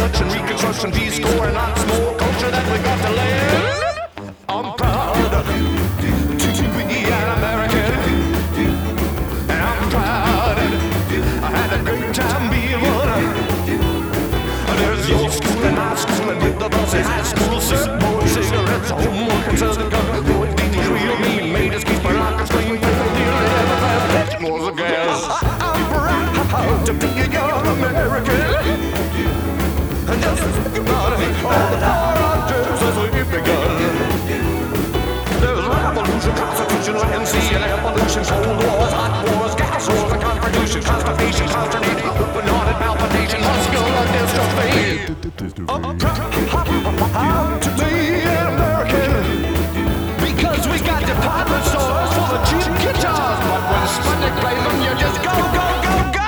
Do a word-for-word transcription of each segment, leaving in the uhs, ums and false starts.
production, reconstruction, peace corps, and lots more culture that we got to live. I'm proud to be an American, and I'm proud I had a great time being one. There's your school and my school, and with the busy high school, surfboard, cigarettes, homework, and southern gun, going things real mean, made us keep our lockers clean, for the eleven was a gas. I'm proud to be a young American, and just think about it, all the hard times as we've begun. There's revolution, constitution, land, sea, and evolution, cold wars, hot wars, gas wars, and contribution, constipation, consternation, open hearted palpitation, muscular dystrophy. I'm proud to be an American, because we got department stores full of cheap guitars, but when Sputnik plays them, you just go, go, go, go!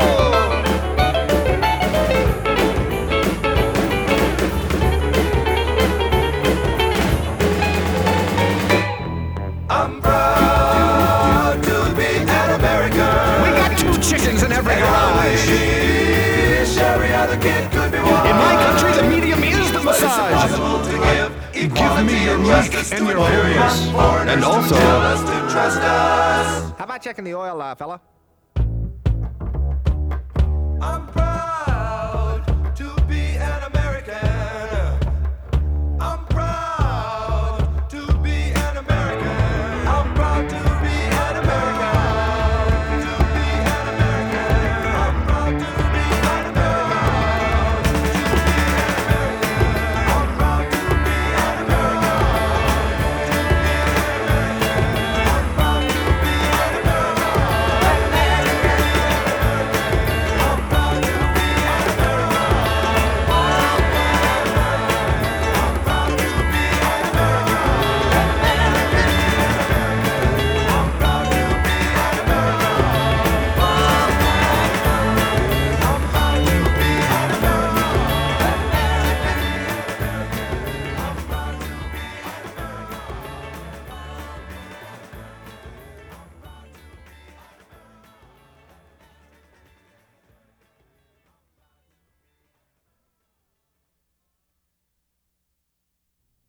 I'm proud to be an American. We got two chickens in every garage. Every other kid could be one. In my country, the medium is the massage. Give, give me your neck and your areas. And also, how about checking the oil, uh, fella? I'm proud.